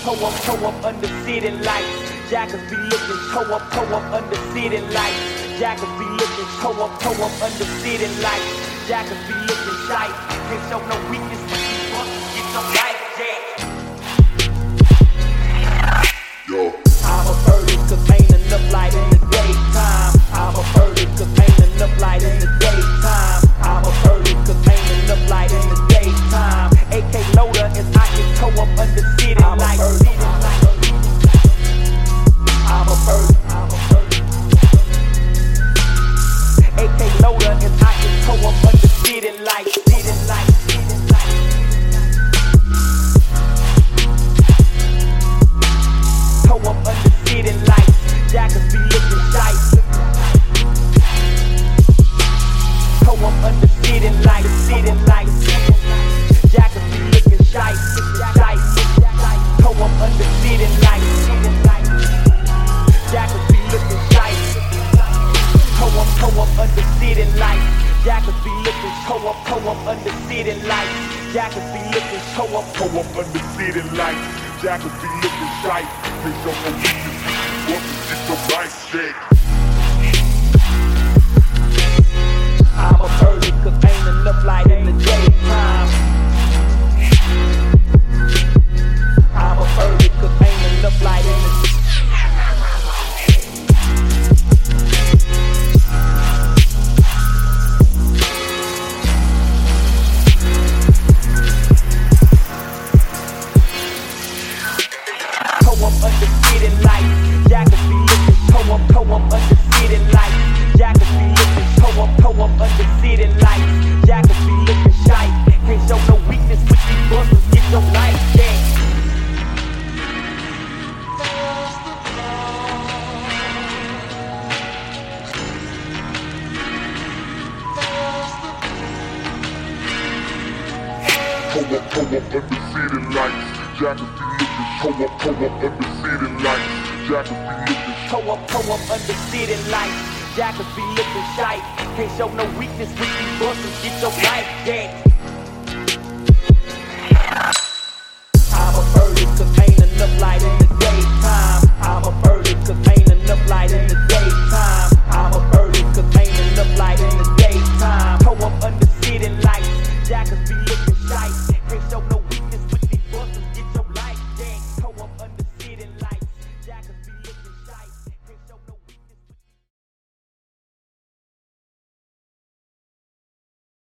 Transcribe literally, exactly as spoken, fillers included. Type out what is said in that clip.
toe up, toe up under city lights. Jackers be looking toe up, toe up under city lights. Jackers be looking toe up, toe up under city lights. Jackers be looking tight, can't show no weakness when you bust, get your life jacked. Yo. I'm a birdie cause ain't enough light in the daytime. I'm a birdie cause ain't enough light in the daytime. I'm a birdie cause ain't enough light in the daytime. A K loader is hot and toe up under city lights. I'm a birdie. I'm a birdie. A K loader is hot and toe up under city lights. City lights. City lights. Toe up under city lights. Jackers be looking tight. Toe up under city lights. City lights. Jackers be looking tight. Tight. Toe up under city lights. Jackers be looking tight. Toe up, toe up under city lights. Jackers be looking toe up, toe up under city lights. Jackers be looking toe up, toe up under city lights. Jackers be looking tight. They show no weakness. Want to get your life checked. I'm a birdie cause ain't enough light in the daytime. I'm a birdie cause ain't enough light in the toe up under city lights. Jackers be looking toe up, toe up under city lights. Jackers be looking toe up, toe up under city lights. Jackers be looking shy. Can't show no weakness with these busters. Get your life back. Toe up, toe up under city lights. Jackers be looking toe up, toe up under city lights. Jackers be looking Toe up, toe up under city lights. Jackers be looking shy. Can't show no weakness with these busters. Get your life back. I'm a birdie cause ain't enough light in the daytime. I'm a birdie cause ain't enough light in the daytime. I'm a birdie cause ain't enough light in the daytime. Toe up under city lights. Jackers be looking shy. Can't show no weakness with these busters. Get your life back. Toe up under city lights. Jackers be looking shy.